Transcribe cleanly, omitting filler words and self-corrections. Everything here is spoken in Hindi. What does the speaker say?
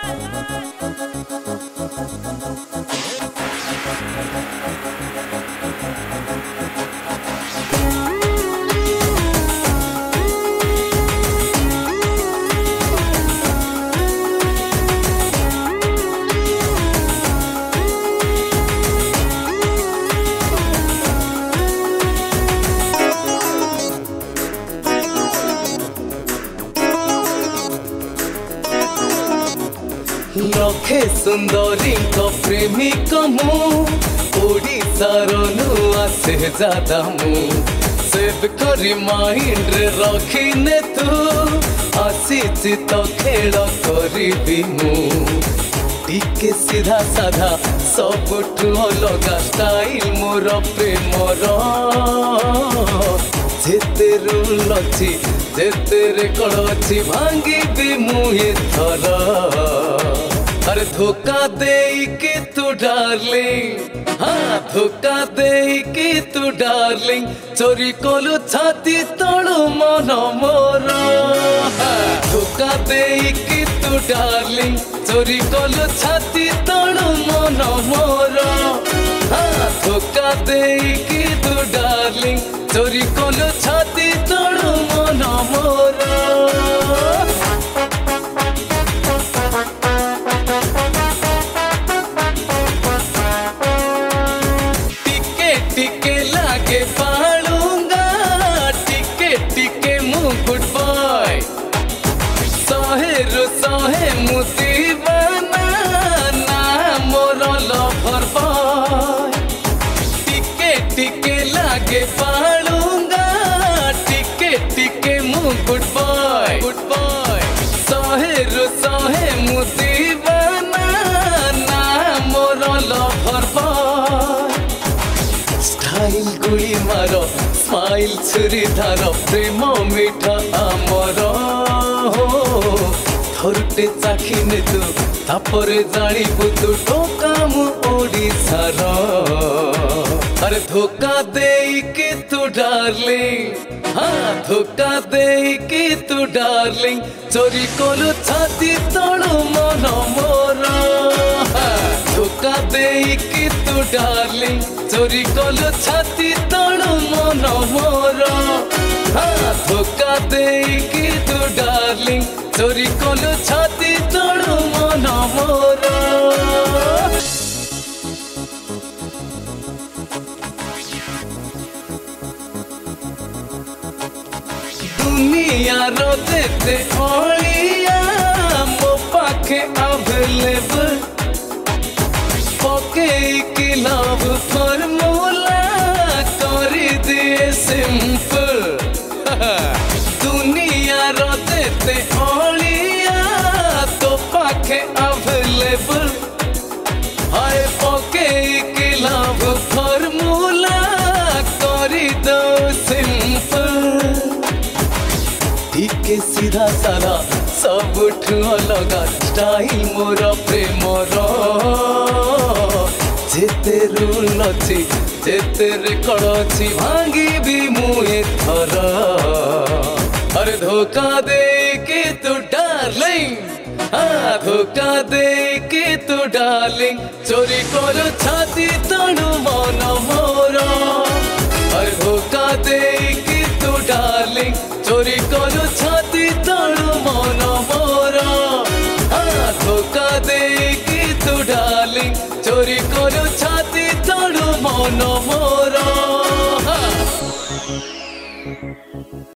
लखे सुंदरी प्रेमिक मु ओडिशार नुआ से ज्यादा मु सेव करी माइंड रे रखिने तू आसीची तो खेल करी मु टिके सीधा साधा सबुठु अलगा स्टाइल मोर प्रेमर जेते रूल अच्छी जेते रेकर्ड अच्छी भांगी भी मुहे थर अरे धोखा दे के तू डार्लिंग हाँ धोखा दे के तू डार्लिंग चोरी कलु छाती तलु मन मोर धोखा दे के तू डार्लिंग चोरी कलु छाती तलु मन मोर हाँ धोखा दे के तू डार्लिंग चोरी कलु छाती तलु मन मोर टिके लागे पालूंगा टिके मु गुड बॉय सहे मुती बना ना मोर लवर बॉय टिके लागे पालूंगा टिके मु गुड बॉय सहे मुती बना ना मोर लवर बॉय स्टाइल गुली मार स्माइल छुरी धार प्रेम मीठा आमर थरुटे चाखिने तू तापरे जानिबु तू टोका मु ओडिशार अरे धोखा दे के तू डार्लिंग हाँ धोखा दे के तू डार्लिंग चोरी कलु छाती तलु मन मोर धोखा दे के तू डार्लिंग चोरी कलु छाती तलु मन मोर हाँ धोखा दे के तू डार्लिंग चोरी कलु छाती तलु मन मोर दुनिया रो देते ओलिया मो पाखे अवेलेबल पके की लव फॉर्मूला कर दिए सिंपल दुनिया रो देते ओलिया तो पाखे अवेलेबल हाय पके की लव फॉर्मूला कर दो सिंपल टिके सीधा सारा सबुठु अलगा स्टाइल मोर प्रेमर जेते रूल अच्छी जेते रेकर्ड अच्छी भांगी भी मुहे थर अरे धोखा दे के तू डार्लिंग हाँ धोखा दे के तू डार्लिंग चोरी कलु छाती तलु मन मोर अरे धोखा दे के तू डार्लिंग चोरी कलु छाती तलु मन मोर हाँ धोखा दे के तू डार्लिंग चोरी कलु छाती तलु मन मोर।